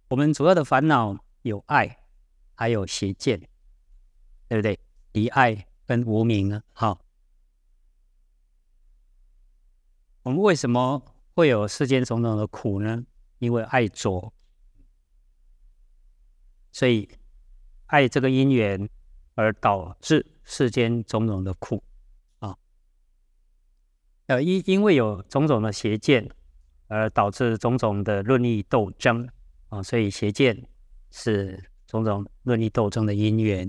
我们主要的烦恼有爱，还有邪见，对不对？离爱跟无明呢？好，我们为什么会有世间种种的苦呢？因为爱着，所以爱这个因缘而导致世间种种的苦啊。因为有种种的邪见，而导致种种的论议斗争啊，所以邪见是种种论议斗争的因缘。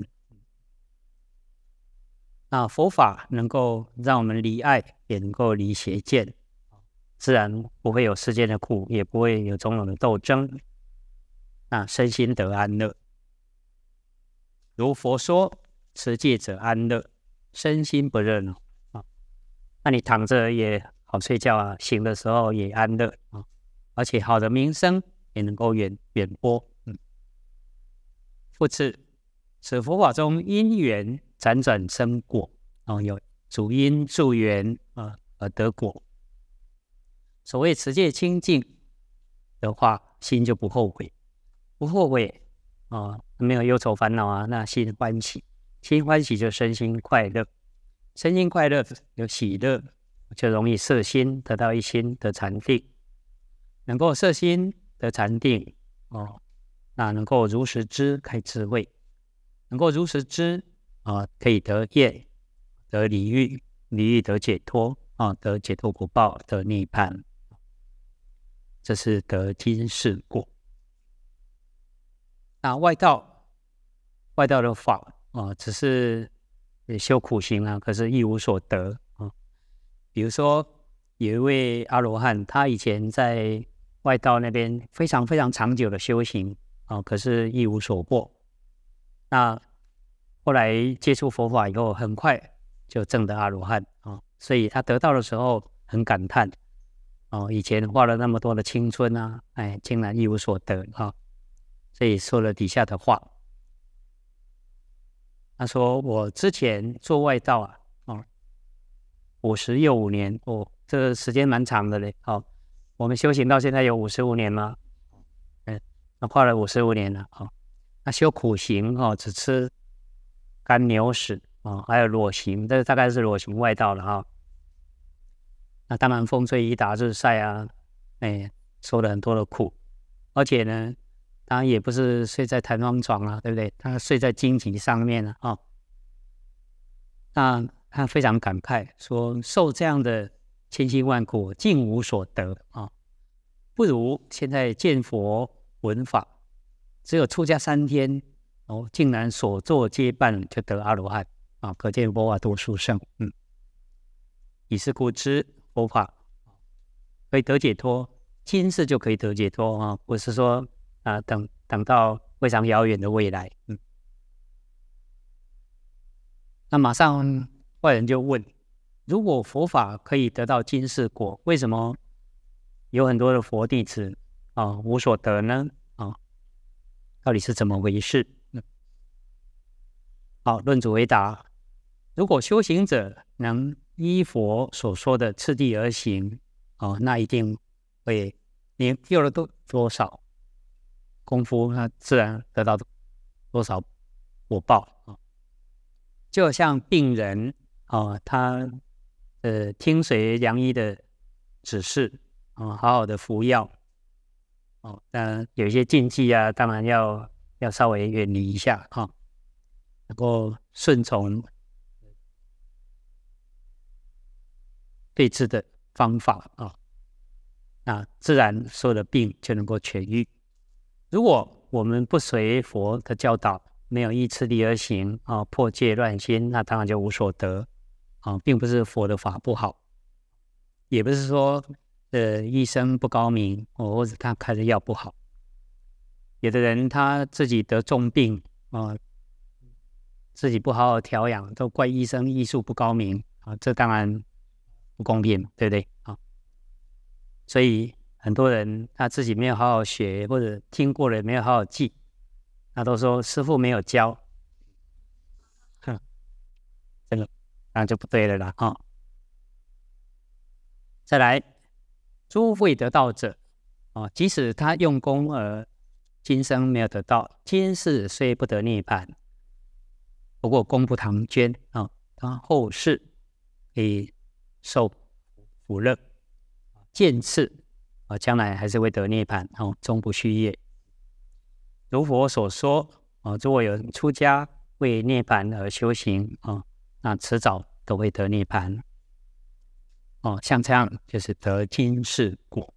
那佛法能够让我们离爱，也能够离邪见，自然不会有世间的苦，也不会有种种的斗争。那身心得安乐，如佛说，持戒者安乐，身心不热闹啊。那你躺着也好睡觉啊，醒的时候也安乐啊，而且好的名声也能够远播。复次，此佛法中因缘辗转生果有主因助缘而得果。所谓持戒清净的话，心就不后悔，不后悔没有忧愁烦恼啊，那心欢喜，心欢喜就身心快乐，身心快乐有喜乐，就容易摄心，得到一心得禅定，能够摄心得禅定那能够如实知开智慧，能够如实知可以得业，得离欲，离欲得解脱得解脱果报，得涅槃，这是得今世果。那外道的法只是修苦行啊，可是一无所得比如说有一位阿罗汉，他以前在外道那边非常非常长久的修行可是一无所获。那后来接触佛法以后，很快就证得阿罗汉所以他得到的时候很感叹以前花了那么多的青春啊，竟然一无所得所以说了底下的话。他说：“我之前做外道50又5年这个时间蛮长的嘞我们修行到现在有55年吗？那花了55年了那修苦行只吃干牛屎还有裸行，这大概是裸行外道了那当然风吹雨打日晒啊，受了很多的苦，而且呢，当然也不是睡在弹簧床啊，对不对？他睡在荆棘上面那他非常感慨说，受这样的千辛万苦，竟无所得不如现在见佛闻法，只有出家3天竟然所作皆办就得阿罗汉可见佛法多殊胜。以是故知佛法可以得解脱，今世就可以得解脱不是说等到非常遥远的未来。那马上外人就问，如果佛法可以得到今世果，为什么有很多的佛弟子无所得呢到底是怎么回事？好，论主回答，如果修行者能依佛所说的次第而行那一定会你用了多少功夫，那自然得到多少果报就好像病人他听随良医的指示好好的服药但有一些禁忌啊，当然要稍微远离一下能够顺从对治的方法那自然所有的病就能够痊愈。如果我们不随佛的教导，没有依次第而行破戒乱心，那当然就无所得并不是佛的法不好，也不是说医生不高明或者他开的药不好。有的人他自己得重病自己不好好调养，都怪医生医术不高明这当然不公平，对不对所以很多人他自己没有好好学，或者听过了也没有好好记，那都说师父没有教这个那就不对了啦再来，诸未得道者即使他用功而今生没有得到，今世虽不得涅槃，不过功不唐捐啊，他后世可以受福乐，见次啊，将来还是会得涅槃哦，终不续业。如佛所说啊，如果有人出家为涅槃而修行啊，那迟早都会得涅槃哦，像这样就是得今世果。